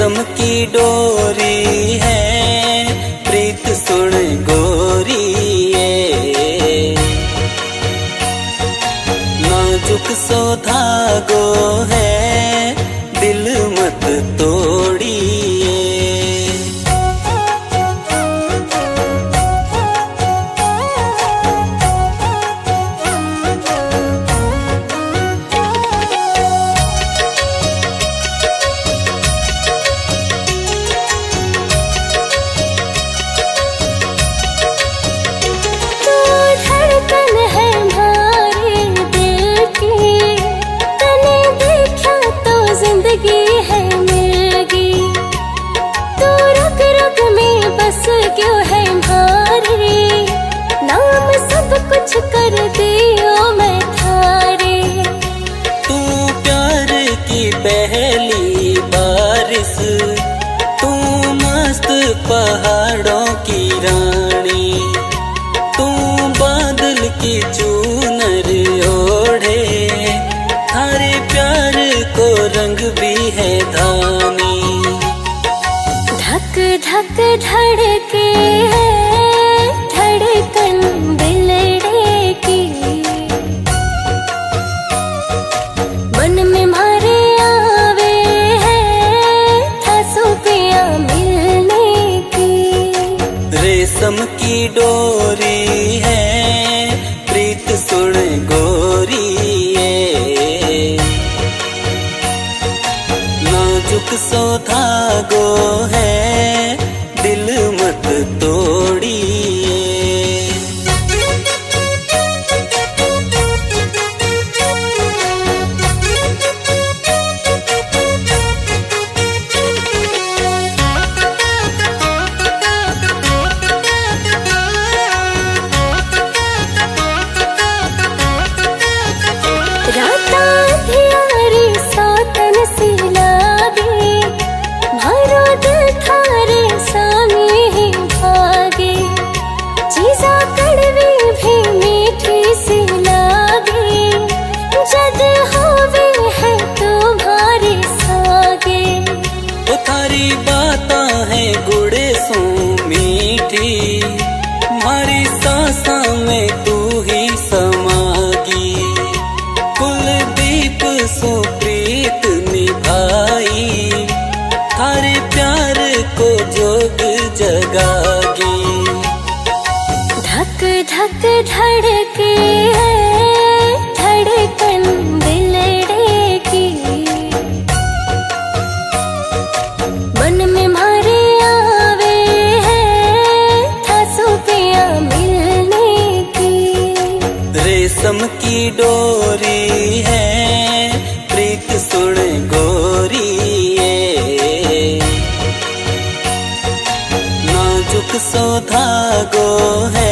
रेशम की डोरी है प्रीत सुन गोरी ये, नाजुक सो धागो है दिल मत तोड़िए। क्यों है भारी नाम सब कुछ कर दियो मैं थारे, तू प्यार की पहली बारिश, तू मस्त पहाड़ों की रानी, तू बादल की चूनर ओढ़े, थारे प्यार को रंग भी है धानी। धक धक धड़के है धड़कन दिलड़े की, मन में मारे आवे है थासो पिया मिलने की। रेशम की डोरी है प्रीत सुन गोरी ये, नाजुक सो धागो है दिल मत तोड़िए। राता धियारी सौतन सी लागे, मारो दिल थारे सामी ही भागे, चीजा कड़वी भी मीठी सी लागे, जद होवे है तुम्हारे सागे। ओ थारी बाता है गुड़े सो मीठी, मारी सांसा में तू ही समागी, कुलदीप सो प्रीत निभाई, थारे प्यार को जोग जगागी। धक धक धड़के है धड़कन दिलड़े की, मन में मारे आवे है थासो पिया मिलने की। रेशम की डोरी है प्रीत सुन गोरी ये, नाजुक सो धागो है